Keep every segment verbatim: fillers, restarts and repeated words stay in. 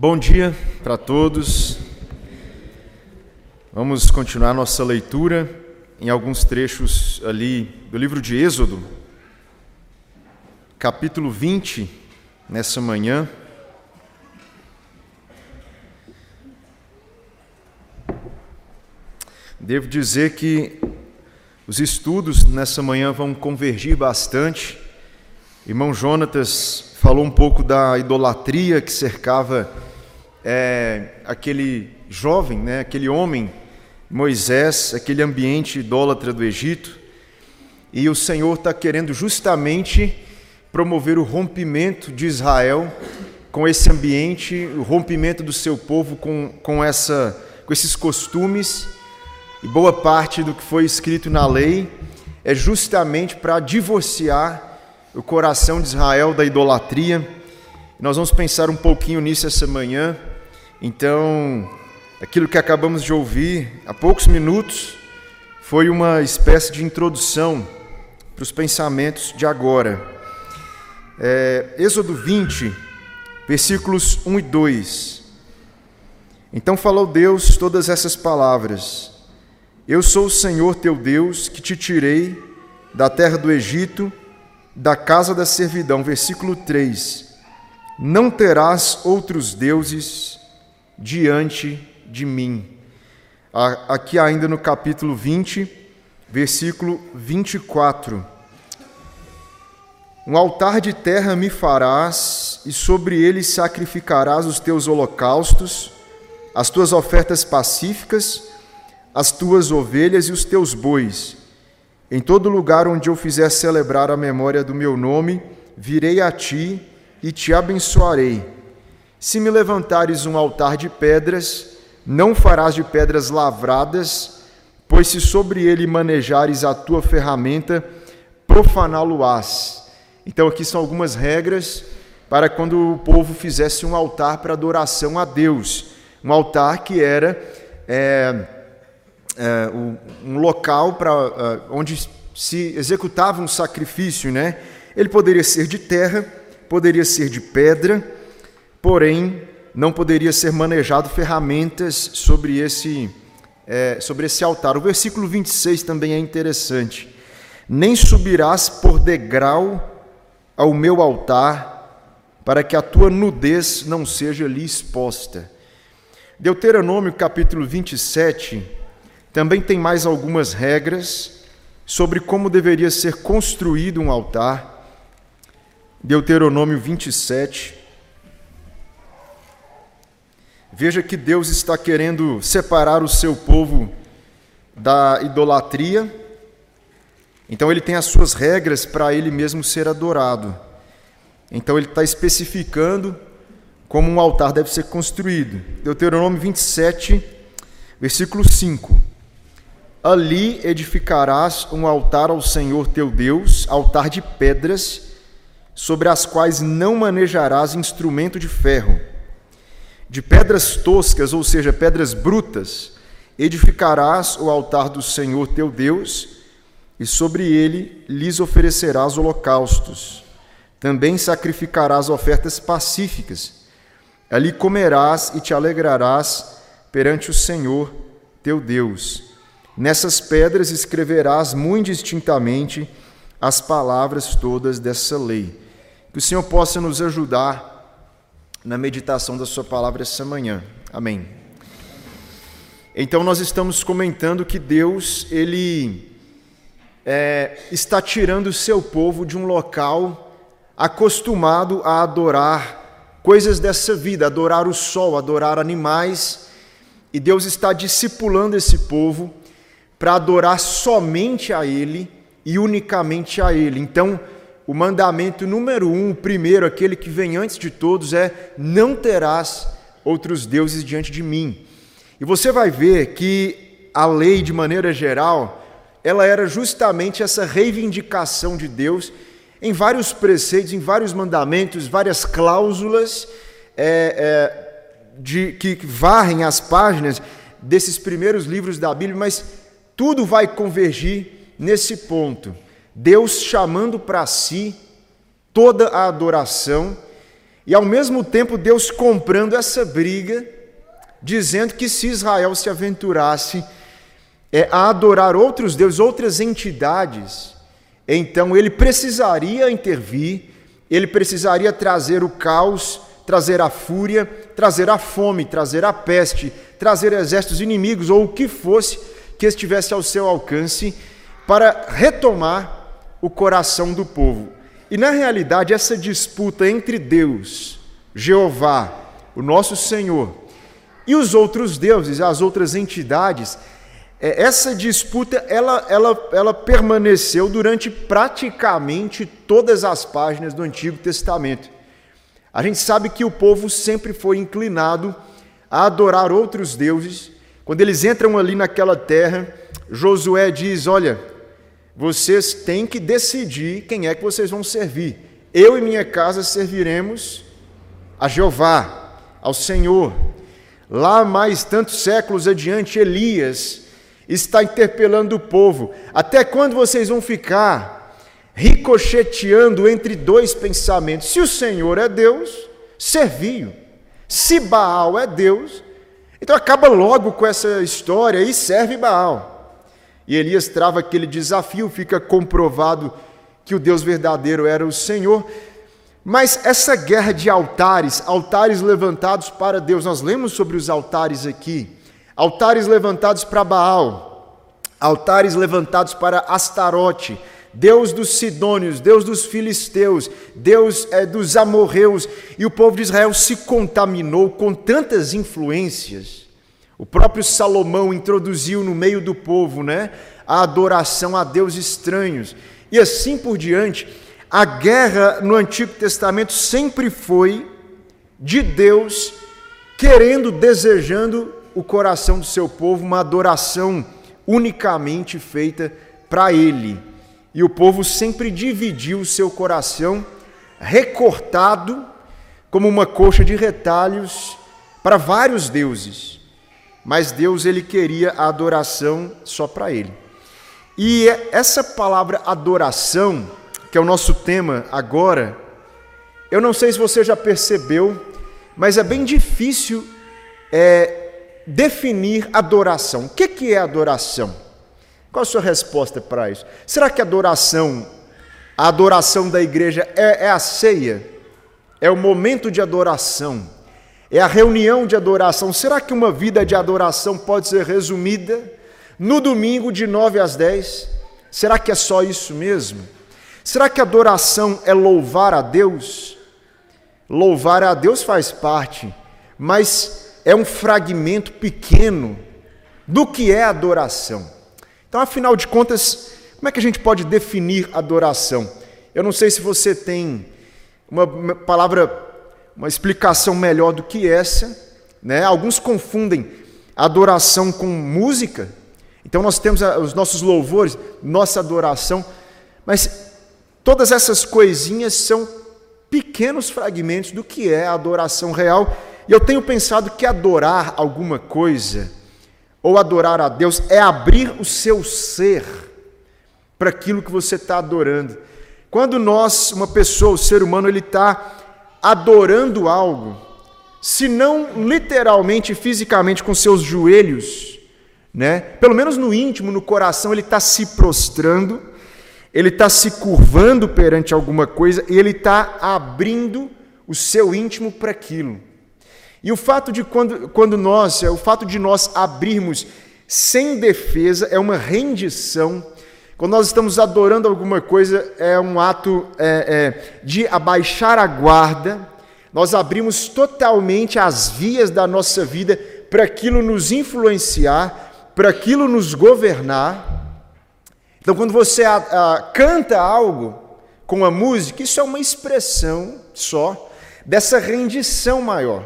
Bom dia para todos. Vamos continuar nossa leitura em alguns trechos ali do livro de Êxodo, capítulo vinte, nessa manhã. Devo dizer que os estudos nessa manhã vão convergir bastante. Irmão Jonatas falou um pouco da idolatria que cercava é, aquele jovem, né, aquele homem, Moisés, aquele ambiente idólatra do Egito. E o Senhor está querendo justamente promover o rompimento de Israel com esse ambiente, o rompimento do seu povo com, com, essa, com esses costumes. E boa parte do que foi escrito na lei é justamente para divorciar o coração de Israel da idolatria. Nós vamos pensar um pouquinho nisso essa manhã. Então, aquilo que acabamos de ouvir há poucos minutos foi uma espécie de introdução para os pensamentos de agora. É, Êxodo vinte, versículos um e dois. Então falou Deus todas essas palavras: Eu sou o Senhor teu Deus, que te tirei da terra do Egito, da casa da servidão. Versículo três. Não terás outros deuses diante de mim. Aqui ainda no capítulo vinte, versículo vinte e quatro. Um altar de terra me farás, e sobre ele sacrificarás os teus holocaustos, as tuas ofertas pacíficas, as tuas ovelhas e os teus bois. Em todo lugar onde eu fizer celebrar a memória do meu nome, virei a ti e te abençoarei. Se me levantares um altar de pedras, não farás de pedras lavradas, pois se sobre ele manejares a tua ferramenta, profaná-lo-ás. Então aqui são algumas regras para quando o povo fizesse um altar para adoração a Deus. Um altar que era é, é, um local para, onde se executava um sacrifício, né? Ele poderia ser de terra, poderia ser de pedra, porém não poderia ser manejado ferramentas sobre esse, é, sobre esse altar. O versículo vinte e seis também é interessante. Nem subirás por degrau ao meu altar, para que a tua nudez não seja ali exposta. Deuteronômio capítulo vinte e sete também tem mais algumas regras sobre como deveria ser construído um altar. Deuteronômio vinte e sete. Veja que Deus está querendo separar o seu povo da idolatria. Então ele tem as suas regras para ele mesmo ser adorado. Então ele está especificando como um altar deve ser construído. Deuteronômio vinte e sete, versículo cinco. Ali edificarás um altar ao Senhor teu Deus, altar de pedras, sobre as quais não manejarás instrumento de ferro. De pedras toscas, ou seja, pedras brutas, edificarás o altar do Senhor teu Deus, e sobre ele lhes oferecerás holocaustos. Também sacrificarás ofertas pacíficas. Ali comerás e te alegrarás perante o Senhor teu Deus. Nessas pedras escreverás muito distintamente as palavras todas dessa lei. Que o Senhor possa nos ajudar na meditação da sua palavra essa manhã. Amém. Então nós estamos comentando que Deus, Ele é, está tirando o seu povo de um local acostumado a adorar coisas dessa vida, adorar o sol, adorar animais, e Deus está discipulando esse povo para adorar somente a Ele e unicamente a Ele. Então, o mandamento número um, o primeiro, aquele que vem antes de todos, é: não terás outros deuses diante de mim. E você vai ver que a lei, de maneira geral, ela era justamente essa reivindicação de Deus em vários preceitos, em vários mandamentos, várias cláusulas é, é, de, que varrem as páginas desses primeiros livros da Bíblia, mas tudo vai convergir nesse ponto. Deus chamando para si toda a adoração E ao mesmo tempo Deus comprando essa briga, dizendo que se Israel se aventurasse é, a adorar outros deuses, outras entidades, então ele precisaria intervir, ele precisaria trazer o caos, trazer a fúria, trazer a fome, trazer a peste, trazer exércitos inimigos ou o que fosse que estivesse ao seu alcance para retomar o coração do povo. E na realidade essa disputa entre Deus, Jeová, o nosso Senhor, e os outros deuses, as outras entidades, essa disputa ela, ela, ela permaneceu durante praticamente todas as páginas do Antigo Testamento. A gente sabe que o povo sempre foi inclinado a adorar outros deuses. Quando eles entram ali naquela terra, Josué diz, olha, vocês têm que decidir quem é que vocês vão servir. Eu e minha casa serviremos a Jeová, ao Senhor. Lá mais tantos séculos adiante, Elias está interpelando o povo. Até quando vocês vão ficar ricocheteando entre dois pensamentos? Se o Senhor é Deus, servi-o. Se Baal é Deus, então acaba logo com essa história e serve Baal. E Elias trava aquele desafio, fica comprovado que o Deus verdadeiro era o Senhor. Mas essa guerra de altares, altares levantados para Deus, nós lemos sobre os altares aqui, altares levantados para Baal, altares levantados para Astarote, Deus dos Sidônios, Deus dos Filisteus, Deus é, dos amorreus, e o povo de Israel se contaminou com tantas influências. O próprio Salomão introduziu no meio do povo, né, a adoração a deuses estranhos, e assim por diante. A guerra no Antigo Testamento sempre foi de Deus querendo, desejando o coração do seu povo, uma adoração unicamente feita para Ele. E o povo sempre dividiu o seu coração, recortado como uma coxa de retalhos para vários deuses. Mas Deus, Ele queria a adoração só para Ele. E essa palavra adoração, que é o nosso tema agora, eu não sei se você já percebeu, mas é bem difícil é, definir adoração. O que, que é adoração? Qual a sua resposta para isso? Será que adoração, a adoração da igreja é, é a ceia? É o momento de adoração? É a reunião de adoração? Será que uma vida de adoração pode ser resumida no domingo de nove às dez? Será que é só isso mesmo? Será que adoração é louvar a Deus? Louvar a Deus faz parte, mas é um fragmento pequeno do que é adoração. Então, afinal de contas, como é que a gente pode definir adoração? Eu não sei se você tem uma palavra, uma explicação melhor do que essa, né? Alguns confundem adoração com música. Então, nós temos os nossos louvores, nossa adoração, mas todas essas coisinhas são pequenos fragmentos do que é a adoração real. E eu tenho pensado que adorar alguma coisa, ou adorar a Deus, é abrir o seu ser para aquilo que você está adorando. Quando nós, uma pessoa, o ser humano, ele está adorando algo, se não literalmente, fisicamente, com seus joelhos, né? Pelo menos no íntimo, no coração, ele está se prostrando, ele está se curvando perante alguma coisa e ele está abrindo o seu íntimo para aquilo. E o fato de quando, quando nós, o fato de nós abrirmos sem defesa é uma rendição. Quando nós estamos adorando alguma coisa, é um ato é, é, de abaixar a guarda. Nós abrimos totalmente as vias da nossa vida para aquilo nos influenciar, para aquilo nos governar. Então, quando você a, a, canta algo com a música, isso é uma expressão só dessa rendição maior.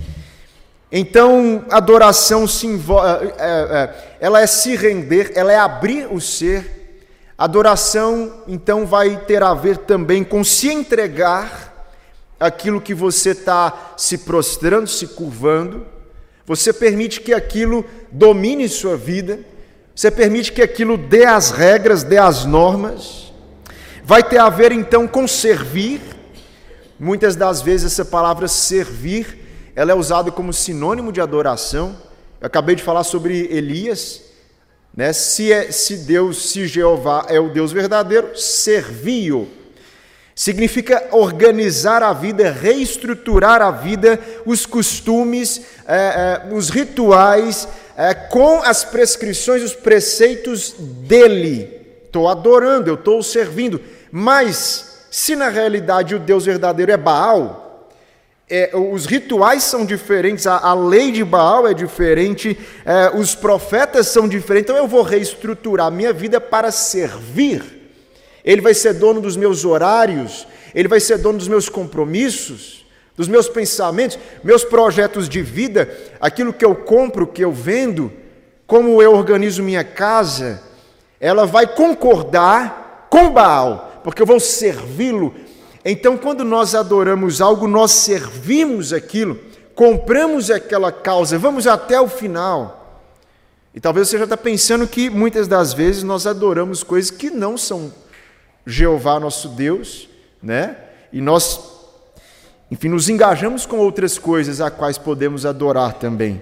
Então, adoração se envolve, é, é, ela é se render, ela é abrir o ser. Adoração, então, vai ter a ver também com se entregar aquilo que você está se prostrando, se curvando. Você permite que aquilo domine sua vida. Você permite que aquilo dê as regras, dê as normas. Vai ter a ver, então, com servir. Muitas das vezes essa palavra servir, ela é usada como sinônimo de adoração. Eu acabei de falar sobre Elias, né? Se, é, se Deus, se Jeová é o Deus verdadeiro, servi-o. Significa organizar a vida, reestruturar a vida, os costumes, é, é, os rituais, é, com as prescrições, os preceitos dele. Estou adorando, eu estou servindo. Mas, se na realidade o Deus verdadeiro é Baal, é, os rituais são diferentes, a, a lei de Baal é diferente, é, os profetas são diferentes, então eu vou reestruturar a minha vida para servir. Ele vai ser dono dos meus horários, ele vai ser dono dos meus compromissos, dos meus pensamentos, meus projetos de vida, aquilo que eu compro, que eu vendo, como eu organizo minha casa, ela vai concordar com Baal, porque eu vou servi-lo. Então, quando nós adoramos algo, nós servimos aquilo, compramos aquela causa, vamos até o final. E talvez você já está pensando que muitas das vezes nós adoramos coisas que não são Jeová nosso Deus, né? E nós, enfim, nos engajamos com outras coisas a quais podemos adorar também.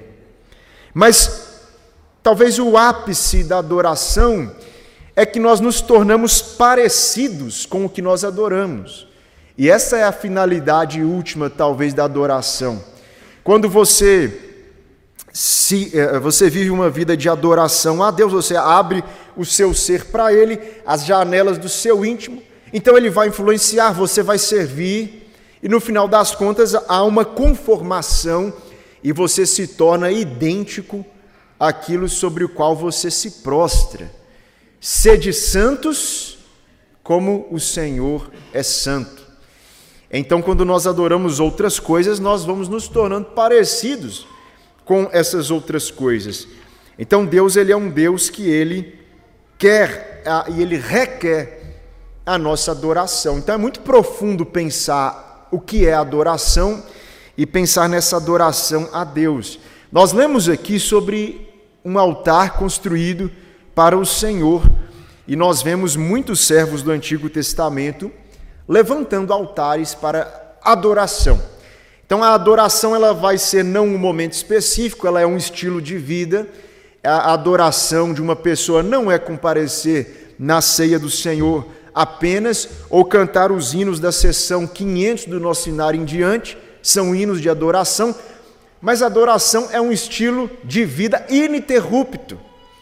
Mas talvez o ápice da adoração é que nós nos tornamos parecidos com o que nós adoramos. E essa é a finalidade última, talvez, da adoração. Quando você Se você vive uma vida de adoração a Deus, você abre o seu ser para Ele, as janelas do seu íntimo, então Ele vai influenciar, você vai servir, e no final das contas há uma conformação, e você se torna idêntico àquilo sobre o qual você se prostra. Sede santos, como o Senhor é santo. Então, quando nós adoramos outras coisas, nós vamos nos tornando parecidos com essas outras coisas. Então Deus, ele é um Deus que ele quer a, e ele requer a nossa adoração. Então é muito profundo pensar o que é adoração e pensar nessa adoração a Deus. Nós lemos aqui sobre um altar construído para o Senhor e nós vemos muitos servos do Antigo Testamento levantando altares para adoração. Então a adoração ela vai ser não um momento específico, ela é um estilo de vida. A adoração de uma pessoa não é comparecer na ceia do Senhor apenas ou cantar os hinos da sessão quinhentos do nosso Inário em diante, são hinos de adoração, mas a adoração é um estilo de vida ininterrupto.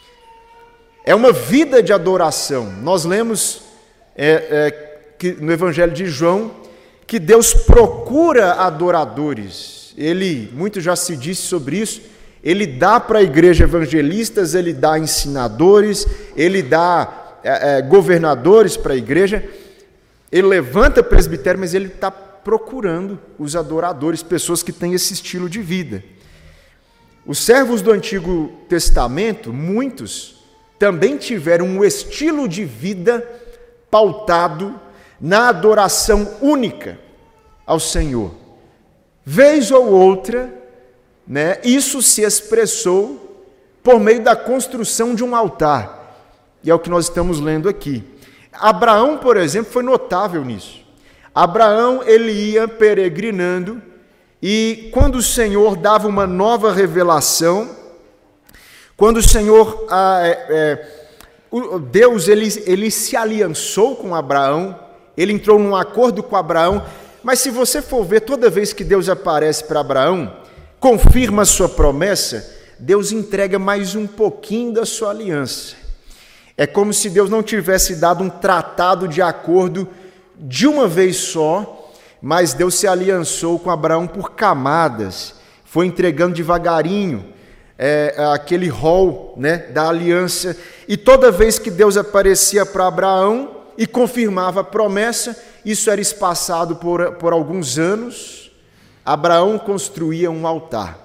É uma vida de adoração. Nós lemos é, é, que, no Evangelho de João, que Deus procura adoradores. Ele, muito já se disse sobre isso, ele dá para a igreja evangelistas, ele dá ensinadores, ele dá é, é, governadores para a igreja, ele levanta presbitério, mas ele está procurando os adoradores, pessoas que têm esse estilo de vida. Os servos do Antigo Testamento, muitos, também tiveram um estilo de vida pautado na adoração única ao Senhor. Vez ou outra, né, isso se expressou por meio da construção de um altar. E é o que nós estamos lendo aqui. Abraão, por exemplo, foi notável nisso. Abraão, ele ia peregrinando e quando o Senhor dava uma nova revelação, quando o Senhor, ah, é, é, Deus, ele, ele se aliançou com Abraão, ele entrou num acordo com Abraão, mas se você for ver, toda vez que Deus aparece para Abraão, confirma a sua promessa, Deus entrega mais um pouquinho da sua aliança. É como se Deus não tivesse dado um tratado de acordo de uma vez só, mas Deus se aliançou com Abraão por camadas, foi entregando devagarinho é, aquele rol, né, da aliança, e toda vez que Deus aparecia para Abraão, e confirmava a promessa, isso era espaçado por, por alguns anos, Abraão construía um altar,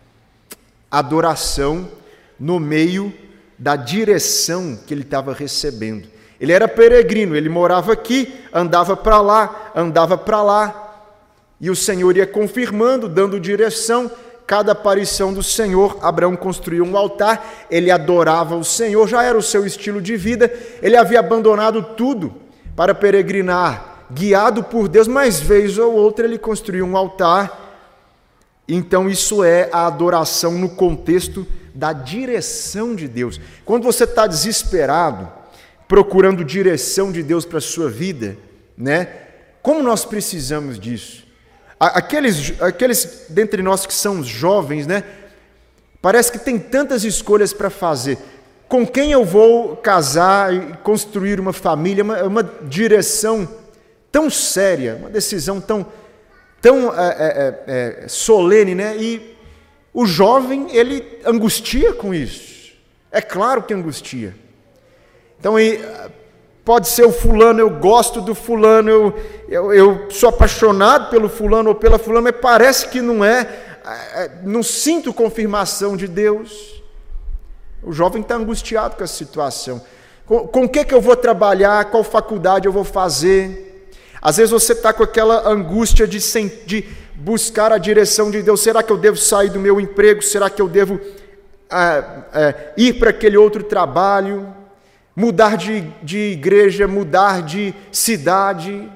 adoração no meio da direção que ele estava recebendo. Ele era peregrino, ele morava aqui, andava para lá, andava para lá, e o Senhor ia confirmando, dando direção. Cada aparição do Senhor, Abraão construiu um altar, ele adorava o Senhor, já era o seu estilo de vida, ele havia abandonado tudo para peregrinar guiado por Deus, mas vez ou outra ele construiu um altar. Então isso é a adoração no contexto da direção de Deus. Quando você está desesperado, procurando direção de Deus para a sua vida, né? Como nós precisamos disso? Aqueles, aqueles dentre nós que são jovens, né? Parece que tem tantas escolhas para fazer. Com quem eu vou casar e construir uma família? Uma, uma direção tão séria, uma decisão tão, tão é, é, é, solene, né? E o jovem, ele angustia com isso. É claro que angustia. Então, pode ser o fulano, eu gosto do fulano, eu, eu, eu sou apaixonado pelo fulano ou pela fulana, mas parece que não é, não sinto confirmação de Deus. O jovem está angustiado com a situação. Com, com o que, que eu vou trabalhar, qual faculdade eu vou fazer? Às vezes você está com aquela angústia de, de buscar a direção de Deus. Será que eu devo sair do meu emprego? Será que eu devo ah, ah, ir para aquele outro trabalho? Mudar de, de igreja, mudar de cidade.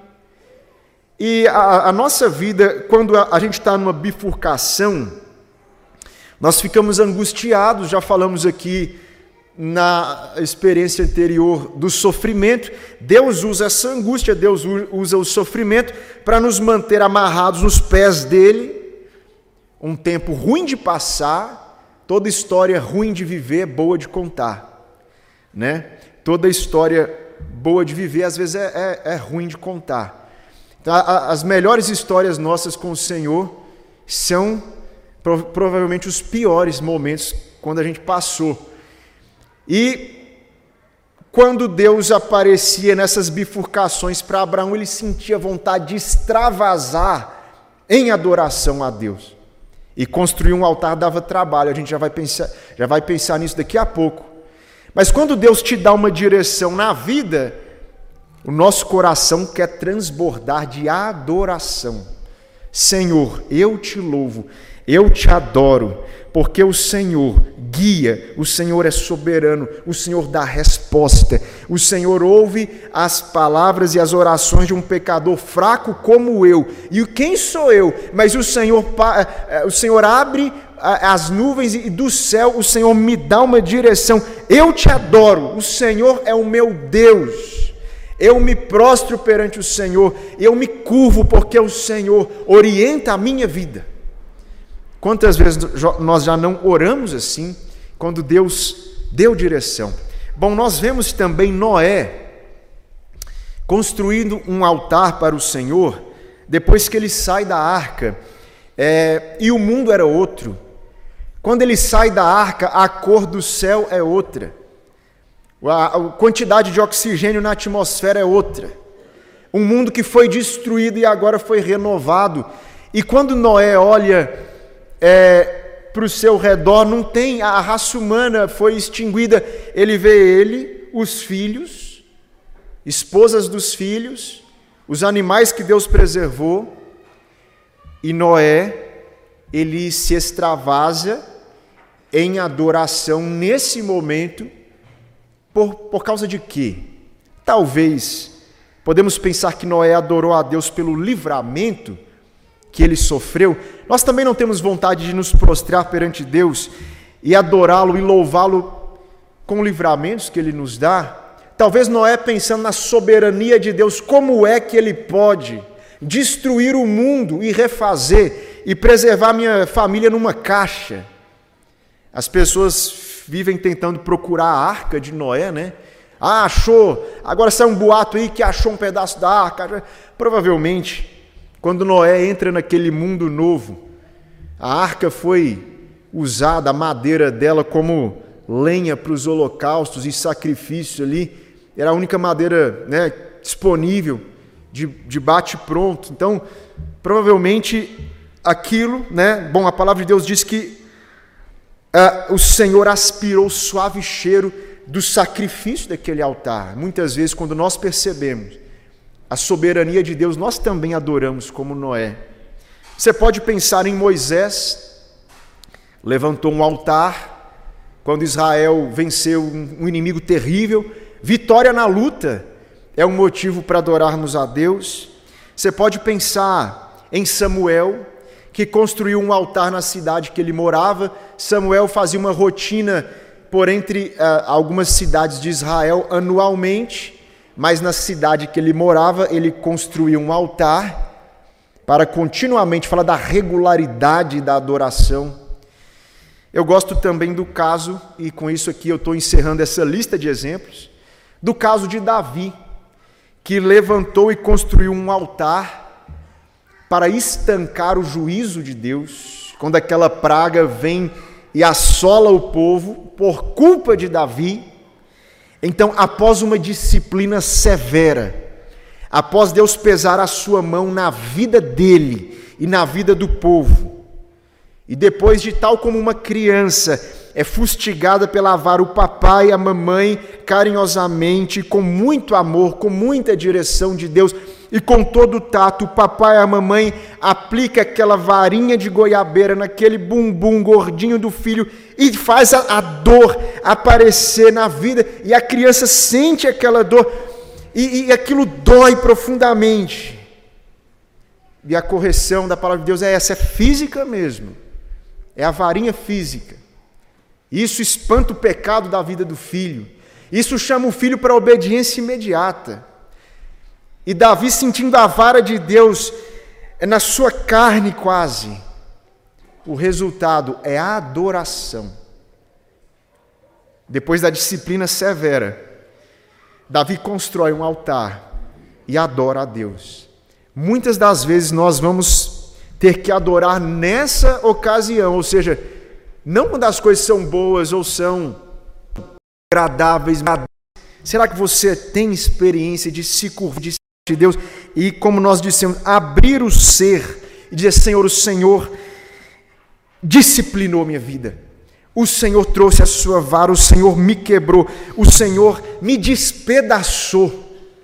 E a, a nossa vida, quando a, a gente está numa bifurcação, nós ficamos angustiados. Já falamos aqui na experiência anterior do sofrimento. Deus usa essa angústia, Deus usa o sofrimento para nos manter amarrados nos pés dele. Um tempo ruim de passar, toda história ruim de viver é boa de contar, né? Toda história boa de viver, às vezes, é, é, é ruim de contar. Então, a, as melhores histórias nossas com o Senhor são prov- provavelmente os piores momentos quando a gente passou. E quando Deus aparecia nessas bifurcações para Abraão, ele sentia vontade de extravasar em adoração a Deus. E construir um altar dava trabalho, a gente já vai pensar, já vai pensar nisso daqui a pouco. Mas quando Deus te dá uma direção na vida, o nosso coração quer transbordar de adoração. Senhor, eu te louvo, eu te adoro, porque o Senhor guia, o Senhor é soberano, o Senhor dá resposta, o Senhor ouve as palavras e as orações de um pecador fraco como eu. E quem sou eu? Mas o Senhor, o Senhor abre as nuvens e do céu o Senhor me dá uma direção. Eu te adoro, o Senhor é o meu Deus. Eu me prostro perante o Senhor, eu me curvo porque o Senhor orienta a minha vida. Quantas vezes nós já não oramos assim, quando Deus deu direção? Bom, nós vemos também Noé construindo um altar para o Senhor, depois que ele sai da arca, é, e o mundo era outro. Quando ele sai da arca, a cor do céu é outra, a quantidade de oxigênio na atmosfera é outra, um mundo que foi destruído e agora foi renovado. E quando Noé olha é, para o seu redor, não tem, a raça humana foi extinguida. Ele vê ele, os filhos, esposas dos filhos, os animais que Deus preservou, e Noé, ele se extravasa em adoração nesse momento. Por, por causa de quê? Talvez podemos pensar que Noé adorou a Deus pelo livramento que ele sofreu. Nós também não temos vontade de nos prostrar perante Deus e adorá-lo e louvá-lo com livramentos que ele nos dá. Talvez Noé, pensando na soberania de Deus, como é que ele pode destruir o mundo e refazer e preservar minha família numa caixa? As pessoas vivem tentando procurar a arca de Noé, né? Ah, achou, agora sai um boato aí que achou um pedaço da arca. Provavelmente, quando Noé entra naquele mundo novo, a arca foi usada, a madeira dela, como lenha para os holocaustos e sacrifícios ali. Era a única madeira, né, disponível, de, de bate-pronto. Então, provavelmente, aquilo, né? Bom, a palavra de Deus diz que Uh, o Senhor aspirou o suave cheiro do sacrifício daquele altar. Muitas vezes, quando nós percebemos a soberania de Deus, nós também adoramos como Noé. Você pode pensar em Moisés, levantou um altar quando Israel venceu um inimigo terrível, vitória na luta. é um motivo para adorarmos a Deus. Você pode pensar em Samuel, que construiu um altar na cidade que ele morava. Samuel fazia uma rotina por entre uh, algumas cidades de Israel anualmente, mas na cidade que ele morava, ele construiu um altar para continuamente falar da regularidade da adoração. Eu gosto também do caso, e com isso aqui eu estou encerrando essa lista de exemplos, do caso de Davi, que levantou e construiu um altar para estancar o juízo de Deus, quando aquela praga vem e assola o povo por culpa de Davi. Então, após uma disciplina severa, após Deus pesar a sua mão na vida dele e na vida do povo, e depois de tal como uma criança é fustigada pela vara, o papai e a mamãe carinhosamente, com muito amor, com muita direção de Deus e com todo o tato, o papai e a mamãe aplica aquela varinha de goiabeira naquele bumbum gordinho do filho e faz a, a dor aparecer na vida, e a criança sente aquela dor e, e aquilo dói profundamente. E a correção da palavra de Deus é essa, é física mesmo, é a varinha física. Isso espanta o pecado da vida do filho, isso chama o filho para a obediência imediata. E Davi, sentindo a vara de Deus na sua carne quase, o resultado é a adoração. Depois da disciplina severa, Davi constrói um altar e adora a Deus. Muitas das vezes nós vamos ter que adorar nessa ocasião, ou seja, não quando as coisas são boas ou são agradáveis. Será que você tem experiência de se curvar de Deus e, como nós dissemos, abrir o ser e dizer: Senhor, o Senhor disciplinou minha vida, o Senhor trouxe a sua vara, o Senhor me quebrou, o Senhor me despedaçou.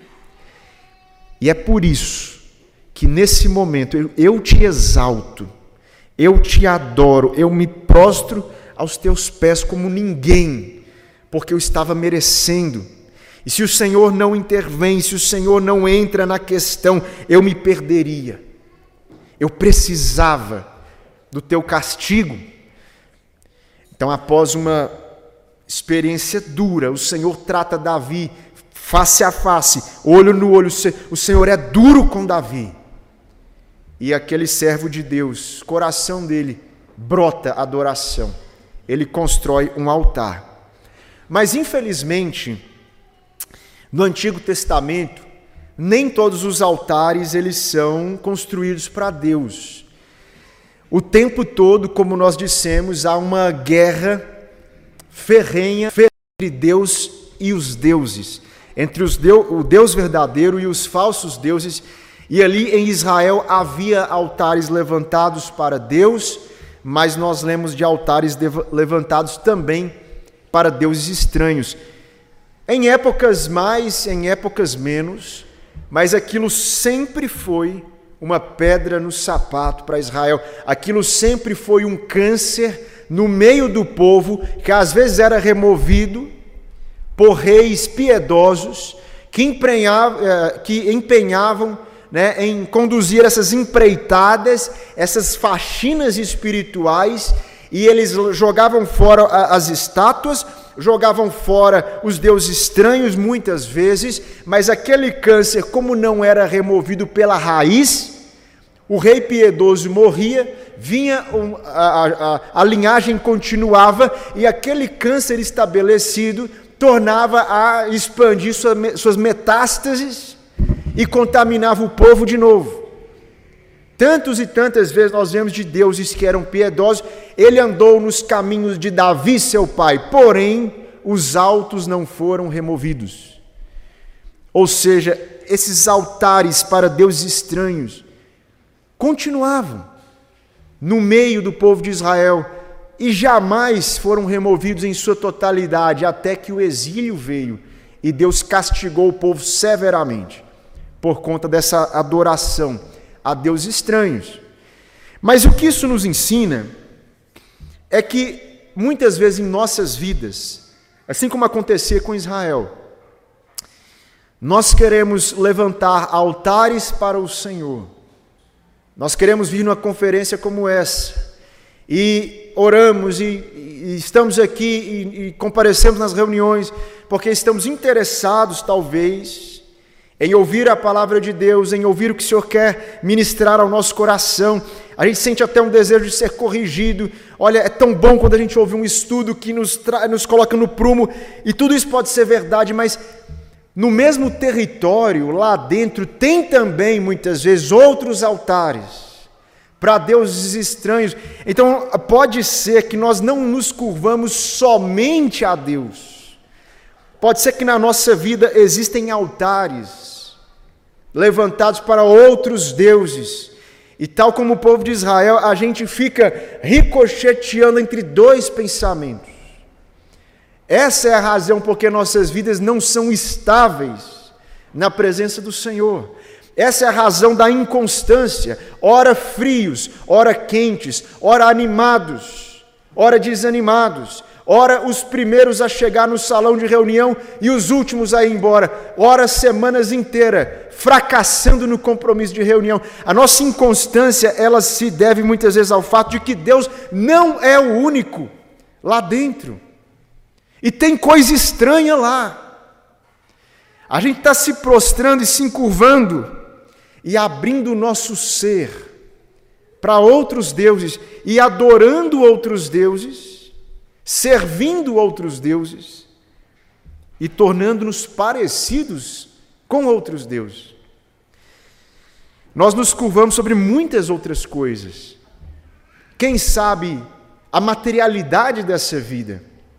E é por isso que nesse momento eu, eu te exalto, eu te adoro, eu me prostro aos teus pés como ninguém, porque eu estava merecendo. E se o Senhor não intervém, se o Senhor não entra na questão, eu me perderia. Eu precisava do teu castigo. Então, após uma experiência dura, o Senhor trata Davi face a face, olho no olho. O Senhor é duro com Davi. E aquele servo de Deus, coração dele brota adoração. Ele constrói um altar. Mas, infelizmente, no Antigo Testamento, nem todos os altares eles são construídos para Deus. O tempo todo, como nós dissemos, há uma guerra ferrenha entre Deus e os deuses, entre os Deus, o Deus verdadeiro e os falsos deuses. E ali em Israel havia altares levantados para Deus, mas nós lemos de altares levantados também para deuses estranhos. Em épocas mais, em épocas menos, mas aquilo sempre foi uma pedra no sapato para Israel. Aquilo sempre foi um câncer no meio do povo, que às vezes era removido por reis piedosos, que empenhavam, que empenhavam né, em conduzir essas empreitadas, essas faxinas espirituais, e eles jogavam fora as estátuas, jogavam fora os deuses estranhos muitas vezes, mas aquele câncer, como não era removido pela raiz, o rei piedoso morria, vinha a, a, a linhagem continuava, e aquele câncer estabelecido tornava a expandir sua, suas metástases e contaminava o povo de novo. Tantas e tantas vezes nós vemos de deuses que eram piedosos. Ele andou nos caminhos de Davi, seu pai, porém os altos não foram removidos. Ou seja, esses altares para deuses estranhos continuavam no meio do povo de Israel e jamais foram removidos em sua totalidade, até que o exílio veio e Deus castigou o povo severamente por conta dessa adoração a deuses estranhos. Mas o que isso nos ensina é que muitas vezes em nossas vidas, assim como acontecia com Israel, nós queremos levantar altares para o Senhor. Nós queremos vir numa conferência como essa e oramos e, e estamos aqui e, e comparecemos nas reuniões porque estamos interessados, talvez, em ouvir a palavra de Deus, em ouvir o que o Senhor quer ministrar ao nosso coração. A gente sente até um desejo de ser corrigido. Olha, é tão bom quando a gente ouve um estudo que nos, tra- nos coloca no prumo, e tudo isso pode ser verdade, mas no mesmo território, lá dentro, tem também, muitas vezes, outros altares para deuses estranhos. Então, pode ser que nós não nos curvamos somente a Deus. Pode ser que na nossa vida existem altares levantados para outros deuses. E tal como o povo de Israel, a gente fica ricocheteando entre dois pensamentos. Essa é a razão porque nossas vidas não são estáveis na presença do Senhor. Essa é a razão da inconstância, ora frios, ora quentes, ora animados, ora desanimados, ora os primeiros a chegar no salão de reunião e os últimos a ir embora, ora semanas inteiras, fracassando no compromisso de reunião. A nossa inconstância, ela se deve muitas vezes ao fato de que Deus não é o único lá dentro. E tem coisa estranha lá. A gente está se prostrando e se encurvando e abrindo o nosso ser para outros deuses e adorando outros deuses, servindo outros deuses e tornando-nos parecidos com outros deuses. Nós nos curvamos sobre muitas outras coisas. Quem sabe a materialidade dessa vida.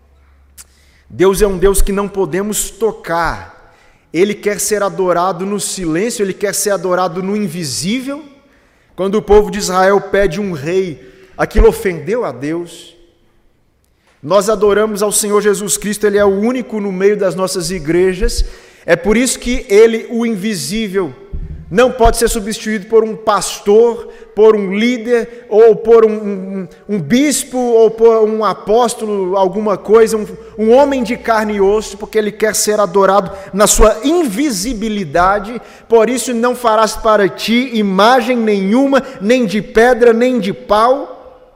Deus é um Deus que não podemos tocar. Ele quer ser adorado no silêncio, Ele quer ser adorado no invisível. Quando o povo de Israel pede um rei, aquilo ofendeu a Deus. Nós adoramos ao Senhor Jesus Cristo, Ele é o único no meio das nossas igrejas. É por isso que Ele, o invisível, não pode ser substituído por um pastor, por um líder, ou por um, um, um bispo, ou por um apóstolo, alguma coisa, um, um homem de carne e osso, porque Ele quer ser adorado na sua invisibilidade. Por isso não farás para ti imagem nenhuma, nem de pedra, nem de pau.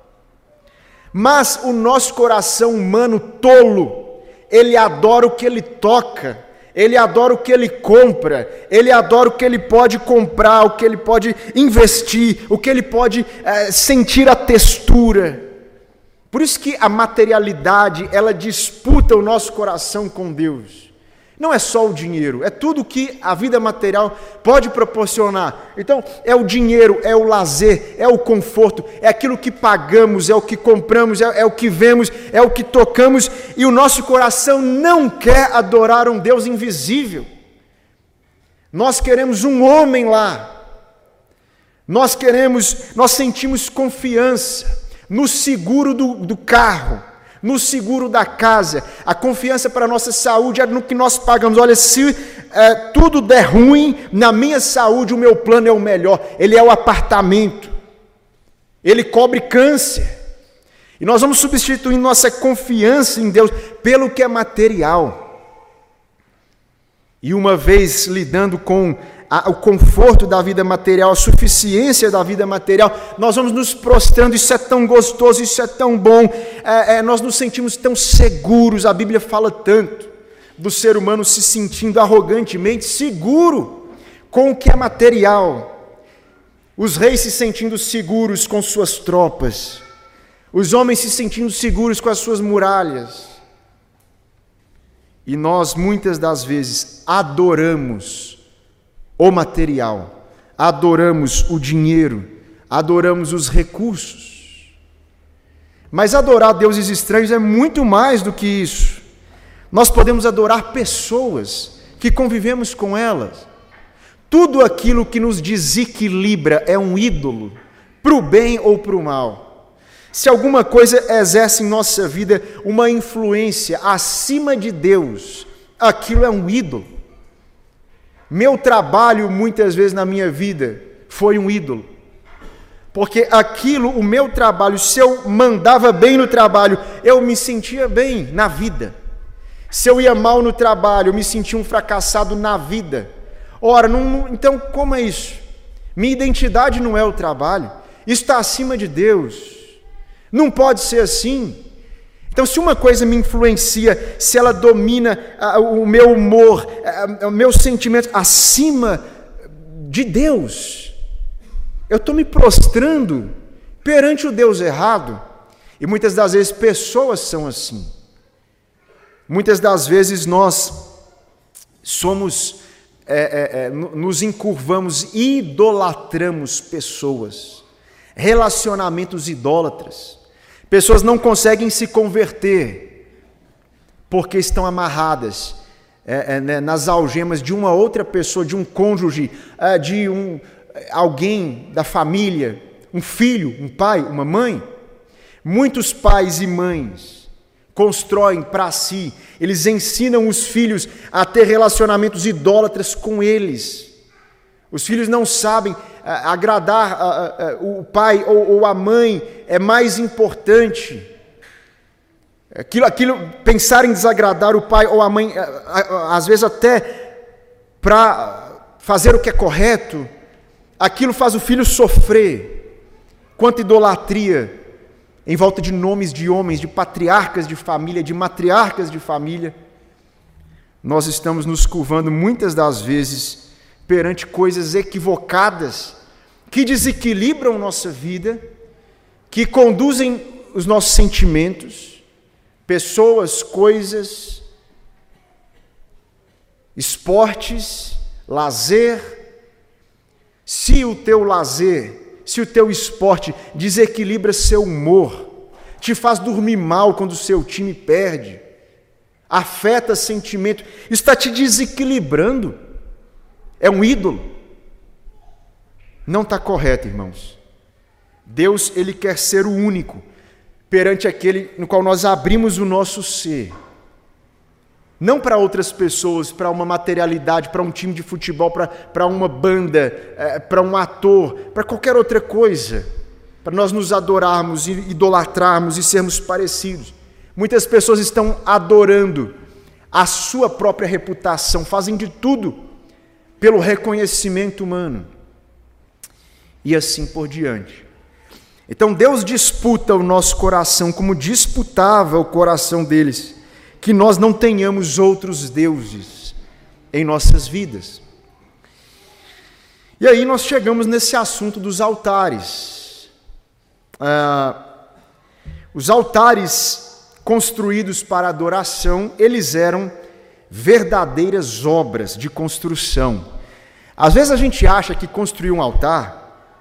Mas o nosso coração humano tolo, ele adora o que ele toca. Ele adora o que ele compra, ele adora o que ele pode comprar, o que ele pode investir, o que ele pode é, sentir a textura. Por isso que a materialidade, ela disputa o nosso coração com Deus. Não é só o dinheiro, é tudo que a vida material pode proporcionar. Então, é o dinheiro, é o lazer, é o conforto, é aquilo que pagamos, é o que compramos, é, é o que vemos, é o que tocamos, e o nosso coração não quer adorar um Deus invisível. Nós queremos um homem lá. Nós queremos, nós sentimos confiança no seguro do, do carro, no seguro da casa. A confiança para a nossa saúde é no que nós pagamos. Olha, se é, tudo der ruim, na minha saúde o meu plano é o melhor. Ele é o apartamento. Ele cobre câncer. E nós vamos substituindo nossa confiança em Deus pelo que é material. E uma vez lidando com a, o conforto da vida material, a suficiência da vida material, nós vamos nos prostrando. Isso é tão gostoso, isso é tão bom, é, é, nós nos sentimos tão seguros. A Bíblia fala tanto do ser humano se sentindo arrogantemente seguro com o que é material. Os reis se sentindo seguros com suas tropas, os homens se sentindo seguros com as suas muralhas. E nós, muitas das vezes, adoramos o material, adoramos o dinheiro, adoramos os recursos. Mas adorar deuses estranhos é muito mais do que isso. Nós podemos adorar pessoas que convivemos com elas. Tudo aquilo que nos desequilibra é um ídolo, para o bem ou para o mal. Se alguma coisa exerce em nossa vida uma influência acima de Deus, aquilo é um ídolo. Meu trabalho, muitas vezes na minha vida, foi um ídolo. Porque aquilo, o meu trabalho, se eu mandava bem no trabalho, eu me sentia bem na vida. Se eu ia mal no trabalho, eu me sentia um fracassado na vida. Ora, não, então como é isso? Minha identidade não é o trabalho. Isso está acima de Deus. Não pode ser assim. Então, se uma coisa me influencia, se ela domina uh, o meu humor, uh, o meu sentimento acima de Deus, eu estou me prostrando perante o Deus errado. E muitas das vezes pessoas são assim. Muitas das vezes nós somos, é, é, é, nos encurvamos, idolatramos pessoas, relacionamentos idólatras. Pessoas não conseguem se converter porque estão amarradas é, é, né, nas algemas de uma outra pessoa, de um cônjuge, é, de um, alguém da família, um filho, um pai, uma mãe. Muitos pais e mães constroem para si, eles ensinam os filhos a ter relacionamentos idólatras com eles. Os filhos não sabem a, agradar a, a, o pai ou, ou a mãe, é mais importante. Aquilo, aquilo, pensar em desagradar o pai ou a mãe, a, a, às vezes até para fazer o que é correto, aquilo faz o filho sofrer. Quanta idolatria em volta de nomes de homens, de patriarcas de família, de matriarcas de família. Nós estamos nos curvando muitas das vezes perante coisas equivocadas, que desequilibram nossa vida, que conduzem os nossos sentimentos, pessoas, coisas, esportes, lazer. Se o teu lazer, se o teu esporte desequilibra seu humor, te faz dormir mal quando o seu time perde, afeta sentimento, está te desequilibrando. É um ídolo. Não está correto, irmãos. Deus, Ele quer ser o único perante aquele no qual nós abrimos o nosso ser. Não para outras pessoas, para uma materialidade, para um time de futebol, para, para uma banda, é, para um ator, para qualquer outra coisa, para nós nos adorarmos, idolatrarmos e sermos parecidos. Muitas pessoas estão adorando a sua própria reputação, fazem de tudo pelo reconhecimento humano, e assim por diante. Então Deus disputa o nosso coração, como disputava o coração deles, que nós não tenhamos outros deuses em nossas vidas. E aí nós chegamos nesse assunto dos altares. Ah, os altares construídos para adoração, eles eram verdadeiras obras de construção. Às vezes a gente acha que construir um altar,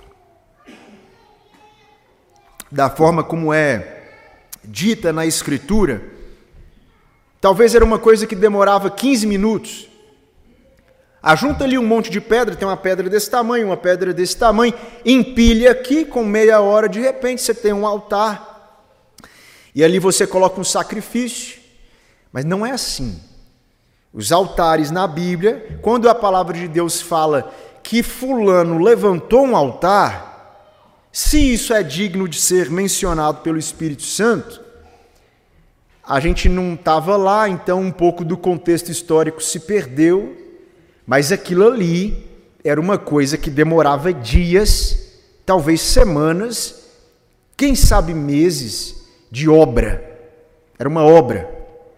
da forma como é dita na Escritura, talvez era uma coisa que demorava quinze minutos. Ajunta ali um monte de pedra, tem uma pedra desse tamanho, uma pedra desse tamanho, empilha aqui, com meia hora, de repente você tem um altar, e ali você coloca um sacrifício, mas não é assim. Os altares na Bíblia, quando a palavra de Deus fala que fulano levantou um altar, se isso é digno de ser mencionado pelo Espírito Santo, a gente não estava lá, então um pouco do contexto histórico se perdeu, mas aquilo ali era uma coisa que demorava dias, talvez semanas, quem sabe meses de obra. Era uma obra.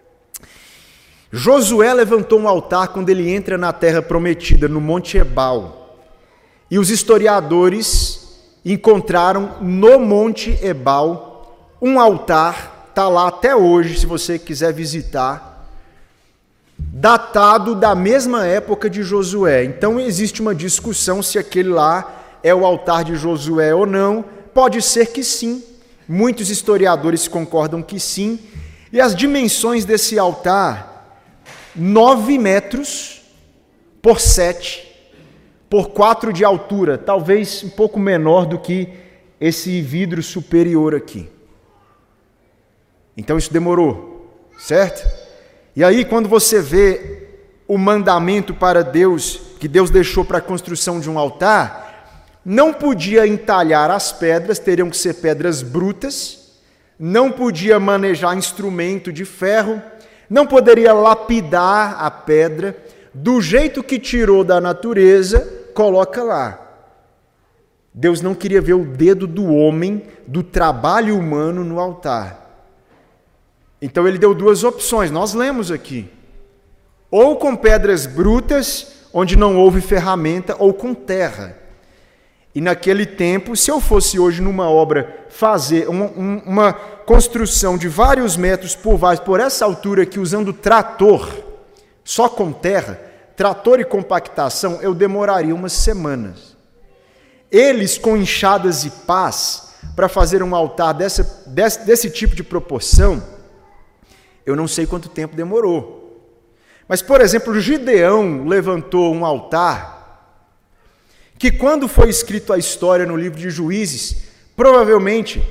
Josué levantou um altar quando ele entra na terra prometida, no Monte Ebal. E os historiadores encontraram no Monte Ebal um altar, está lá até hoje, se você quiser visitar, datado da mesma época de Josué. Então existe uma discussão se aquele lá é o altar de Josué ou não. Pode ser que sim, muitos historiadores concordam que sim. E as dimensões desse altar, nove metros por sete, por quatro de altura, talvez um pouco menor do que esse vidro superior aqui. Então isso demorou, certo? E aí quando você vê o mandamento para Deus, que Deus deixou para a construção de um altar, não podia entalhar as pedras, teriam que ser pedras brutas, não podia manejar instrumento de ferro, não poderia lapidar a pedra, do jeito que tirou da natureza, coloca lá. Deus não queria ver o dedo do homem, do trabalho humano no altar. Então ele deu duas opções, nós lemos aqui. Ou com pedras brutas, onde não houve ferramenta, ou com terra. E naquele tempo, se eu fosse hoje numa obra fazer uma, uma construção de vários metros por vários, por essa altura aqui, usando trator, só com terra, trator e compactação, eu demoraria umas semanas. Eles com enxadas e pás, para fazer um altar dessa, desse, desse tipo de proporção, eu não sei quanto tempo demorou. Mas, por exemplo, Gideão levantou um altar que, quando foi escrito a história no livro de Juízes, provavelmente,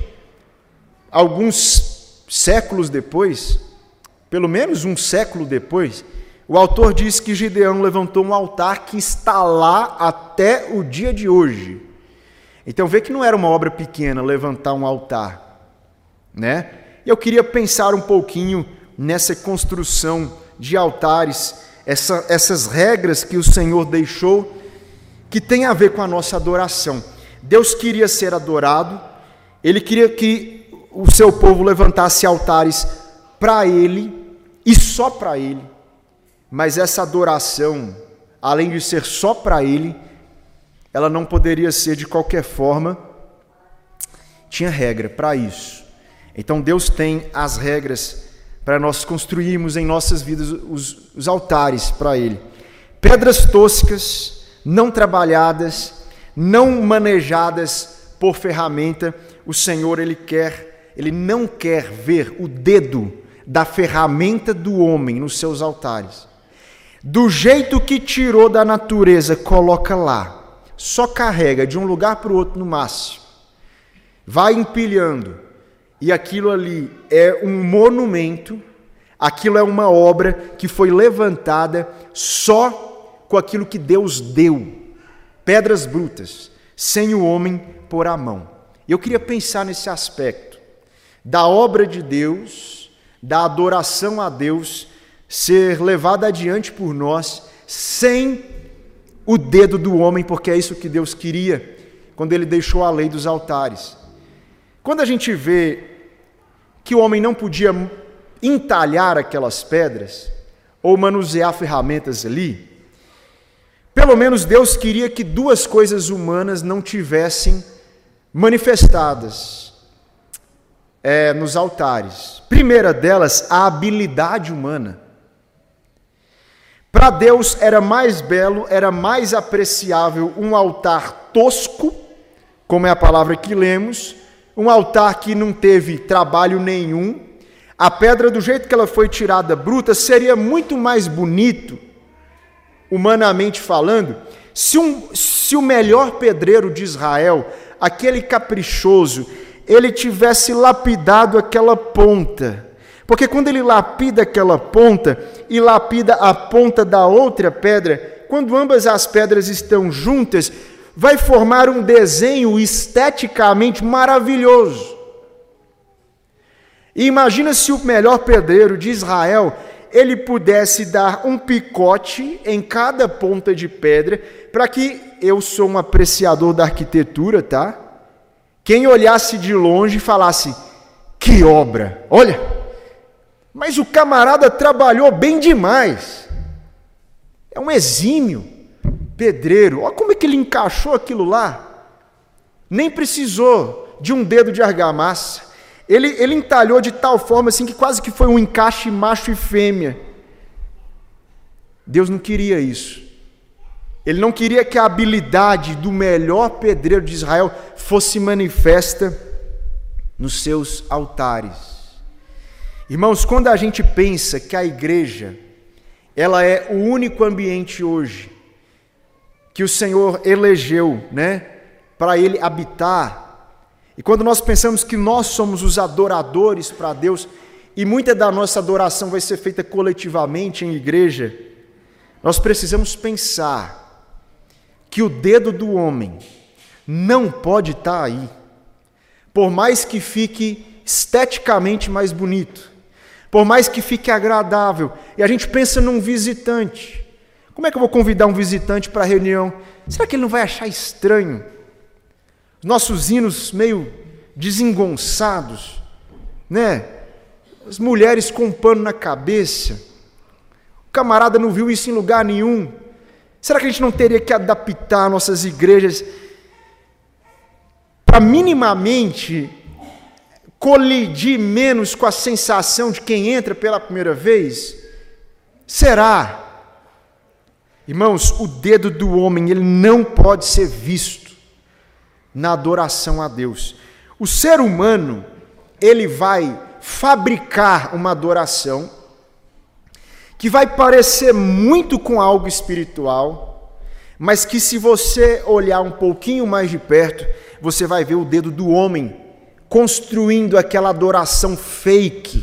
alguns séculos depois, pelo menos um século depois, o autor diz que Gideão levantou um altar que está lá até o dia de hoje. Então, vê que não era uma obra pequena levantar um altar, né? E eu queria pensar um pouquinho nessa construção de altares, essa, essas regras que o Senhor deixou, que tem a ver com a nossa adoração. Deus queria ser adorado, Ele queria que o seu povo levantasse altares para Ele, e só para Ele, mas essa adoração, além de ser só para Ele, ela não poderia ser de qualquer forma, tinha regra para isso. Então Deus tem as regras para nós construirmos em nossas vidas os, os altares para Ele. Pedras toscas, não trabalhadas, não manejadas por ferramenta, o Senhor, Ele quer, Ele não quer ver o dedo da ferramenta do homem nos seus altares. Do jeito que tirou da natureza, coloca lá. Só carrega de um lugar para o outro no máximo. Vai empilhando. E aquilo ali é um monumento, aquilo é uma obra que foi levantada só com aquilo que Deus deu. Pedras brutas, sem o homem pôr a mão. Eu queria pensar nesse aspecto, da obra de Deus, da adoração a Deus, ser levada adiante por nós, sem o dedo do homem, porque é isso que Deus queria, quando Ele deixou a lei dos altares. Quando a gente vê que o homem não podia entalhar aquelas pedras, ou manusear ferramentas ali, pelo menos Deus queria que duas coisas humanas não tivessem manifestadas é, nos altares. Primeira delas, a habilidade humana. Para Deus era mais belo, era mais apreciável um altar tosco, como é a palavra que lemos, um altar que não teve trabalho nenhum. A pedra, do jeito que ela foi tirada bruta, seria muito mais bonito, humanamente falando, se, um, se o melhor pedreiro de Israel, aquele caprichoso, ele tivesse lapidado aquela ponta. Porque quando ele lapida aquela ponta e lapida a ponta da outra pedra, quando ambas as pedras estão juntas, vai formar um desenho esteticamente maravilhoso. E imagina se o melhor pedreiro de Israel, ele pudesse dar um picote em cada ponta de pedra, para que, eu sou um apreciador da arquitetura, tá? Quem olhasse de longe falasse, que obra, olha, mas o camarada trabalhou bem demais. É um exímio pedreiro, olha como é que ele encaixou aquilo lá. Nem precisou de um dedo de argamassa. Ele, ele entalhou de tal forma assim que quase que foi um encaixe macho e fêmea. Deus não queria isso. Ele não queria que a habilidade do melhor pedreiro de Israel fosse manifesta nos seus altares. Irmãos, quando a gente pensa que a igreja, ela é o único ambiente hoje que o Senhor elegeu, né, para Ele habitar, e quando nós pensamos que nós somos os adoradores para Deus, e muita da nossa adoração vai ser feita coletivamente em igreja, nós precisamos pensar que o dedo do homem não pode estar aí, por mais que fique esteticamente mais bonito, por mais que fique agradável, e a gente pensa num visitante. Como é que eu vou convidar um visitante para a reunião? Será que ele não vai achar estranho? Os nossos hinos meio desengonçados, né? As mulheres com um pano na cabeça. O camarada não viu isso em lugar nenhum. Será que a gente não teria que adaptar nossas igrejas para minimamente colidir menos com a sensação de quem entra pela primeira vez? Será? Irmãos, o dedo do homem, ele não pode ser visto na adoração a Deus. O ser humano, ele vai fabricar uma adoração que vai parecer muito com algo espiritual, mas que se você olhar um pouquinho mais de perto, você vai ver o dedo do homem construindo aquela adoração fake.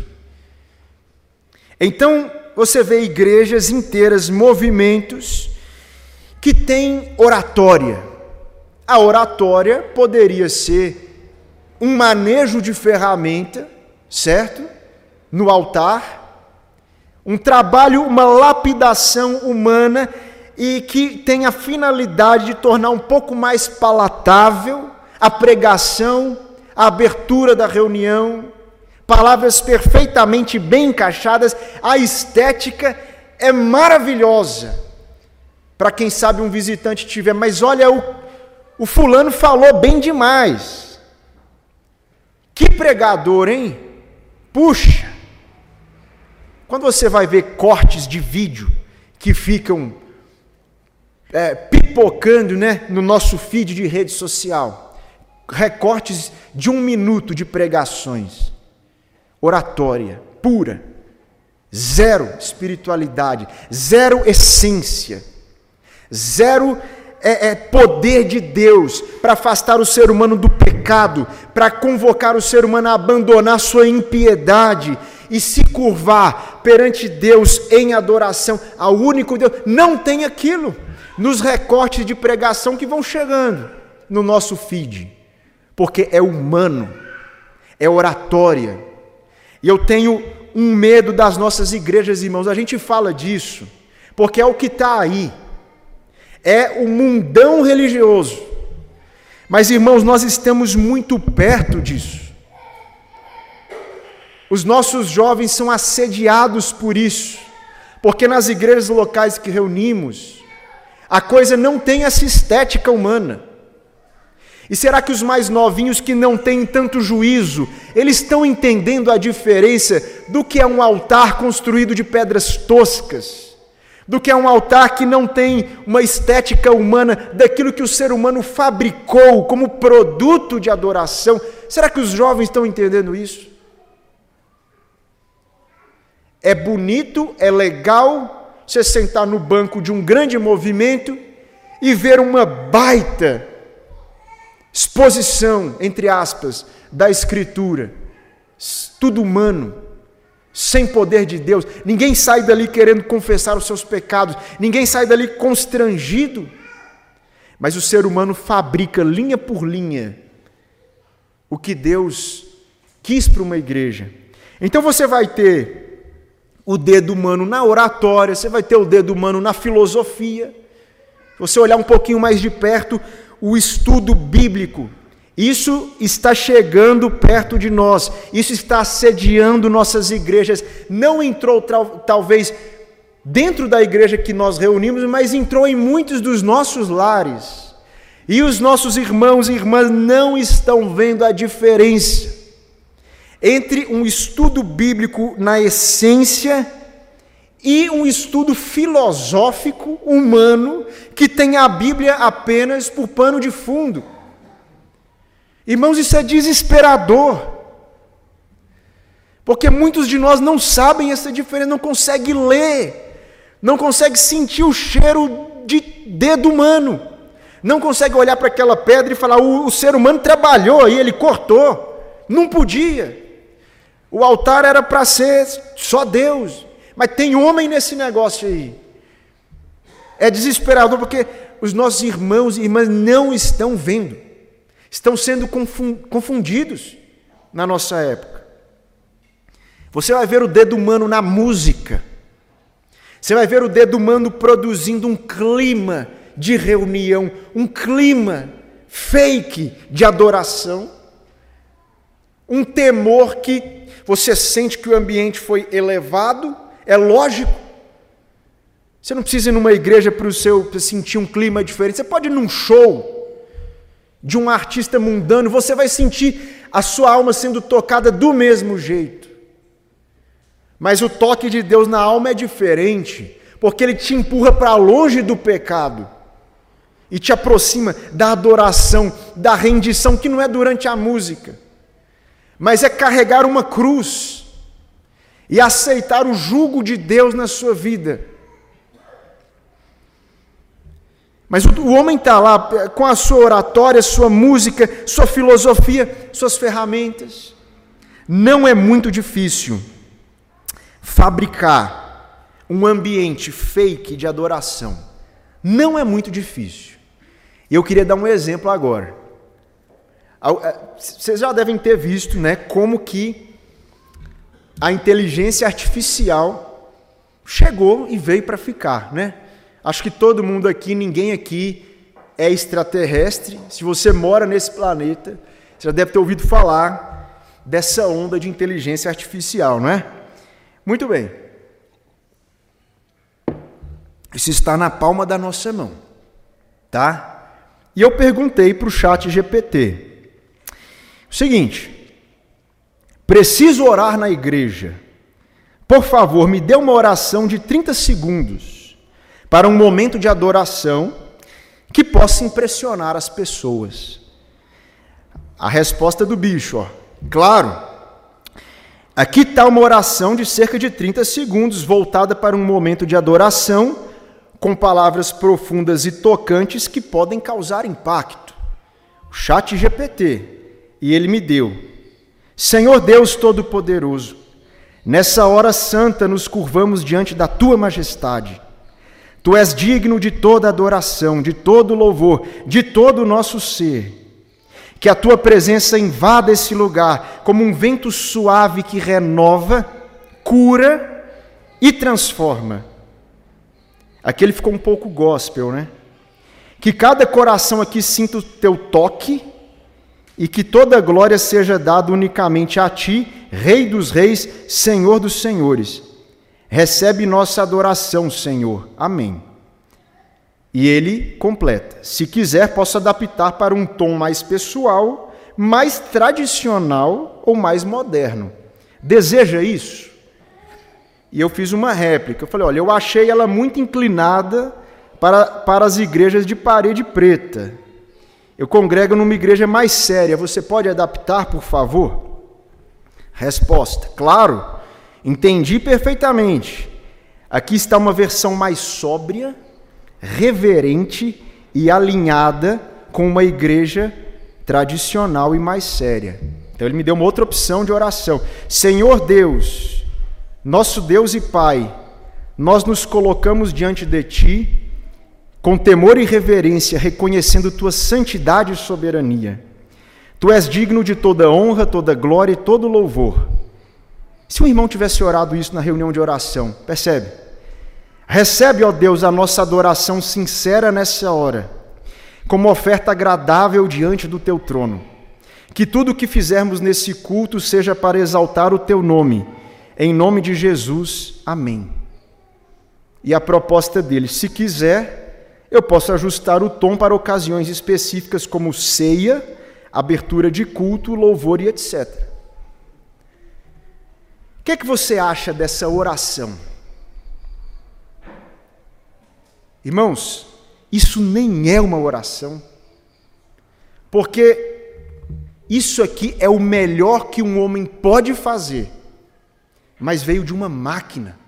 Então, você vê igrejas inteiras, movimentos que têm oratória. A oratória poderia ser um manejo de ferramenta, certo? No altar, um trabalho, uma lapidação humana e que tem a finalidade de tornar um pouco mais palatável a pregação, a abertura da reunião, palavras perfeitamente bem encaixadas, a estética é maravilhosa. Para quem sabe um visitante tiver, mas olha, o, o fulano falou bem demais. Que pregador, hein? Puxa! Quando você vai ver cortes de vídeo que ficam é, pipocando, né, no nosso feed de rede social, recortes de um minuto de pregações, oratória pura, zero espiritualidade, zero essência, zero é, é, poder de Deus para afastar o ser humano do pecado, para convocar o ser humano a abandonar sua impiedade e se curvar perante Deus em adoração ao único Deus. Não tem aquilo nos recortes de pregação que vão chegando no nosso feed, porque é humano, é oratória. E eu tenho um medo das nossas igrejas, irmãos. A gente fala disso porque é o que está aí, é o mundão religioso. Mas, irmãos, nós estamos muito perto disso. Os nossos jovens são assediados por isso, porque nas igrejas locais que reunimos, a coisa não tem essa estética humana. E será que os mais novinhos que não têm tanto juízo, eles estão entendendo a diferença do que é um altar construído de pedras toscas, do que é um altar que não tem uma estética humana, daquilo que o ser humano fabricou como produto de adoração? Será que os jovens estão entendendo isso? É bonito, é legal você sentar no banco de um grande movimento e ver uma baita exposição, entre aspas, da Escritura, tudo humano, sem poder de Deus. Ninguém sai dali querendo confessar os seus pecados, ninguém sai dali constrangido, mas o ser humano fabrica linha por linha o que Deus quis para uma igreja. Então você vai ter o dedo humano na oratória, você vai ter o dedo humano na filosofia. Se você olhar um pouquinho mais de perto, o estudo bíblico, isso está chegando perto de nós, isso está assediando nossas igrejas. Não entrou talvez dentro da igreja que nós reunimos, mas entrou em muitos dos nossos lares. E os nossos irmãos e irmãs não estão vendo a diferença entre um estudo bíblico na essência e um estudo filosófico humano que tem a Bíblia apenas por pano de fundo. Irmãos, isso é desesperador, porque muitos de nós não sabem essa diferença, não conseguem ler, não conseguem sentir o cheiro de dedo humano, não conseguem olhar para aquela pedra e falar: o, o ser humano trabalhou e ele cortou, não podia. O altar era para ser só Deus, mas tem homem nesse negócio aí. É desesperador porque os nossos irmãos e irmãs não estão vendo, estão sendo confundidos na nossa época. Você vai ver o dedo humano na música. Você vai ver o dedo humano produzindo um clima de reunião, um clima fake de adoração, um temor que você sente que o ambiente foi elevado, é lógico. Você não precisa ir numa igreja para o seu para sentir um clima diferente. Você pode ir num show de um artista mundano, você vai sentir a sua alma sendo tocada do mesmo jeito. Mas o toque de Deus na alma é diferente, porque Ele te empurra para longe do pecado e te aproxima da adoração, da rendição, que não é durante a música, mas é carregar uma cruz e aceitar o jugo de Deus na sua vida. Mas o homem está lá com a sua oratória, sua música, sua filosofia, suas ferramentas. Não é muito difícil fabricar um ambiente fake de adoração. Não é muito difícil. E eu queria dar um exemplo agora. Vocês já devem ter visto, né, como que a inteligência artificial chegou e veio para ficar, né? Acho que todo mundo aqui, ninguém aqui é extraterrestre. Se você mora nesse planeta, você já deve ter ouvido falar dessa onda de inteligência artificial, não é? Muito bem. Isso está na palma da nossa mão, tá? E eu perguntei para o chat G P T o seguinte: preciso orar na igreja. Por favor, me dê uma oração de trinta segundos para um momento de adoração que possa impressionar as pessoas. A resposta do bicho, ó. Claro, aqui está uma oração de cerca de trinta segundos, voltada para um momento de adoração, com palavras profundas e tocantes que podem causar impacto. O chat G P T, e ele me deu: Senhor Deus Todo-Poderoso, nessa hora santa nos curvamos diante da Tua majestade. Tu és digno de toda adoração, de todo louvor, de todo o nosso ser. Que a Tua presença invada esse lugar como um vento suave que renova, cura e transforma. Aqui ele ficou um pouco gospel, né? Que cada coração aqui sinta o Teu toque e que toda glória seja dada unicamente a Ti, Rei dos Reis, Senhor dos Senhores. Recebe nossa adoração, Senhor. Amém. E ele completa: se quiser, posso adaptar para um tom mais pessoal, mais tradicional ou mais moderno. Deseja isso? E eu fiz uma réplica. Eu falei: olha, eu achei ela muito inclinada para, para as igrejas de parede preta. Eu congrego numa igreja mais séria. Você pode adaptar, por favor? Resposta: claro. Entendi perfeitamente. Aqui está uma versão mais sóbria, reverente e alinhada com uma igreja tradicional e mais séria. Então ele me deu uma outra opção de oração. Senhor Deus, nosso Deus e Pai, nós nos colocamos diante de Ti com temor e reverência, reconhecendo Tua santidade e soberania. Tu és digno de toda honra, toda glória e todo louvor. Se um irmão tivesse orado isso na reunião de oração, percebe? Recebe, ó Deus, a nossa adoração sincera nessa hora, como oferta agradável diante do Teu trono. Que tudo o que fizermos nesse culto seja para exaltar o Teu nome. Em nome de Jesus, amém. E a proposta dele: se quiser, eu posso ajustar o tom para ocasiões específicas como ceia, abertura de culto, louvor e etcétera. O que é que você acha dessa oração? Irmãos, isso nem é uma oração, porque isso aqui é o melhor que um homem pode fazer, mas veio de uma máquina.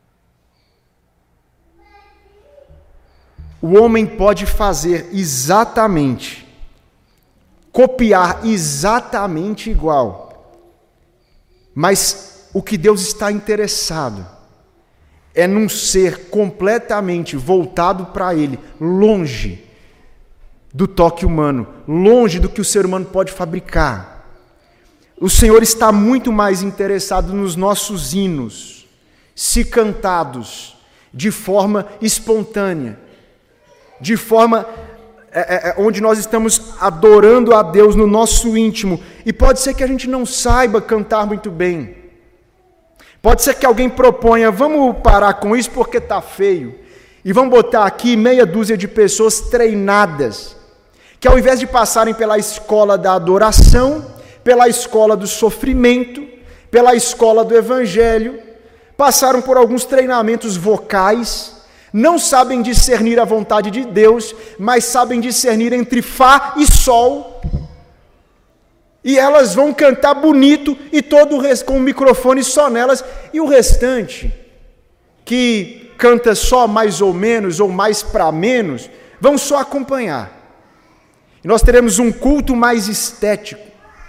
O homem pode fazer exatamente, copiar exatamente igual, mas o que Deus está interessado é num ser completamente voltado para Ele, longe do toque humano, longe do que o ser humano pode fabricar, o Senhor está muito mais interessado nos nossos hinos, se cantados de forma espontânea, de forma é, é, onde nós estamos adorando a Deus no nosso íntimo. E pode ser que a gente não saiba cantar muito bem. Pode ser que alguém proponha, vamos parar com isso porque está feio. E vamos botar aqui meia dúzia de pessoas treinadas, que ao invés de passarem pela escola da adoração, pela escola do sofrimento, pela escola do evangelho, passaram por alguns treinamentos vocais, não sabem discernir a vontade de Deus, mas sabem discernir entre Fá e Sol, e elas vão cantar bonito, e todo o resto com o microfone só nelas, e o restante, que canta só mais ou menos, ou mais para menos, vão só acompanhar. E nós teremos um culto mais estético.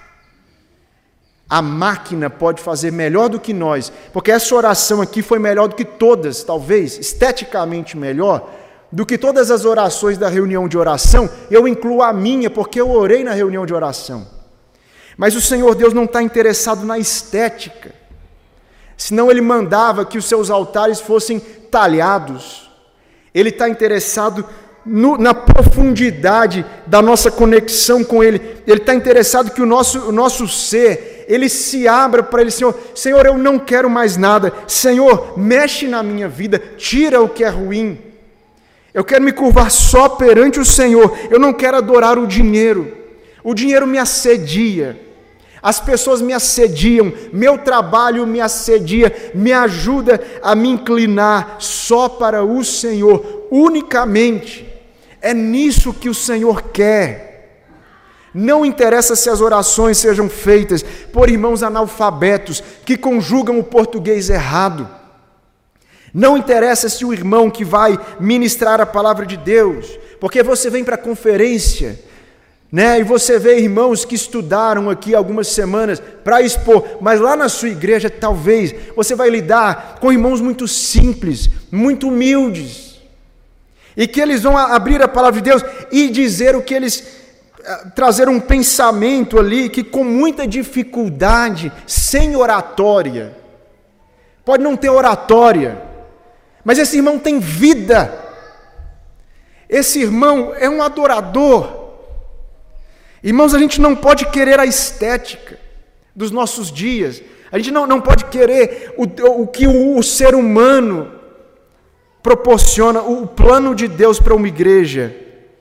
A máquina pode fazer melhor do que nós, porque essa oração aqui foi melhor do que todas, talvez, esteticamente melhor, do que todas as orações da reunião de oração. Eu incluo a minha, porque eu orei na reunião de oração. Mas o Senhor Deus não está interessado na estética, senão Ele mandava que os seus altares fossem talhados. Ele está interessado No, na profundidade da nossa conexão com Ele. Ele está interessado que o nosso, o nosso ser, ele se abra para Ele. Senhor, Senhor, eu não quero mais nada. Senhor, mexe na minha vida, tira o que é ruim. Eu quero me curvar só perante o Senhor. Eu não quero adorar o dinheiro. O dinheiro me assedia. As pessoas me assediam, meu trabalho me assedia, me ajuda a me inclinar só para o Senhor, unicamente. É nisso que o Senhor quer. Não interessa se as orações sejam feitas por irmãos analfabetos que conjugam o português errado. Não interessa se o irmão que vai ministrar a palavra de Deus, porque você vem para a conferência, né, e você vê irmãos que estudaram aqui algumas semanas para expor, mas lá na sua igreja talvez você vai lidar com irmãos muito simples, muito humildes, e que eles vão abrir a palavra de Deus e dizer o que eles, trazer um pensamento ali que com muita dificuldade, sem oratória, pode não ter oratória, mas esse irmão tem vida, esse irmão é um adorador. Irmãos, a gente não pode querer a estética dos nossos dias, a gente não, não pode querer o, o que o, o ser humano proporciona, o plano de Deus para uma igreja.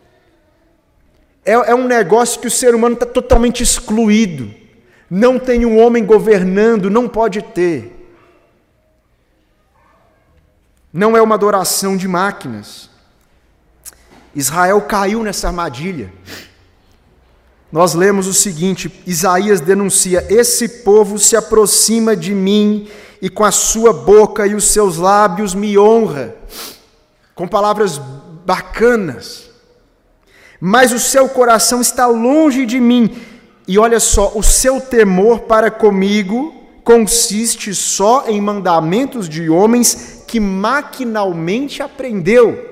É, é um negócio que o ser humano está totalmente excluído, não tem um homem governando, não pode ter. Não é uma adoração de máquinas. Israel caiu nessa armadilha. Nós lemos o seguinte, Isaías denuncia, esse povo se aproxima de mim e com a sua boca e os seus lábios me honra, com palavras bacanas, mas o seu coração está longe de mim, e olha só, o seu temor para comigo consiste só em mandamentos de homens que maquinalmente aprendeu.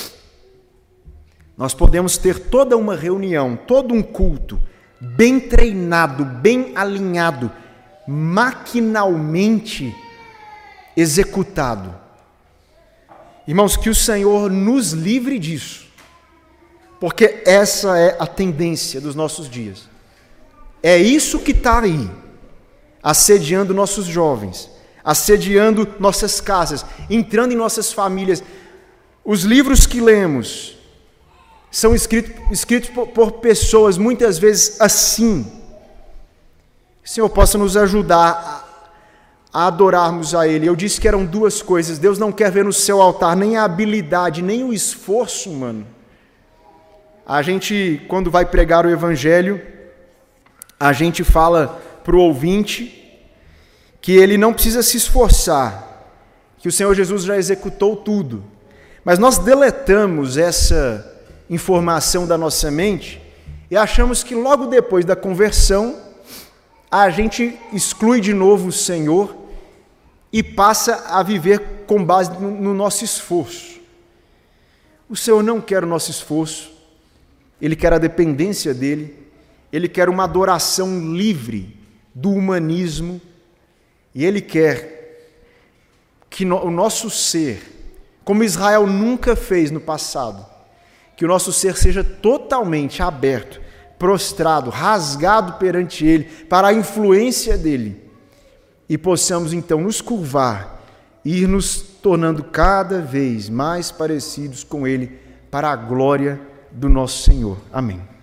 Nós podemos ter toda uma reunião, todo um culto, bem treinado, bem alinhado, maquinalmente executado. Irmãos, que o Senhor nos livre disso, porque essa é a tendência dos nossos dias. É isso que está aí, assediando nossos jovens, assediando nossas casas, entrando em nossas famílias. Os livros que lemos são escritos, escritos por, por pessoas, muitas vezes assim. Que o Senhor possa nos ajudar a, a adorarmos a Ele. Eu disse que eram duas coisas. Deus não quer ver no seu altar nem a habilidade, nem o esforço humano. A gente, quando vai pregar o Evangelho, a gente fala para o ouvinte que ele não precisa se esforçar, que o Senhor Jesus já executou tudo. Mas nós deletamos essa informação da nossa mente e achamos que logo depois da conversão a gente exclui de novo o Senhor e passa a viver com base no, no nosso esforço. O Senhor não quer o nosso esforço, Ele quer a dependência dEle, Ele quer uma adoração livre do humanismo, e Ele quer que no, o nosso ser, como Israel nunca fez no passado, que o nosso ser seja totalmente aberto, prostrado, rasgado perante Ele, para a influência dEle, e possamos então nos curvar e ir nos tornando cada vez mais parecidos com Ele, para a glória do nosso Senhor. Amém.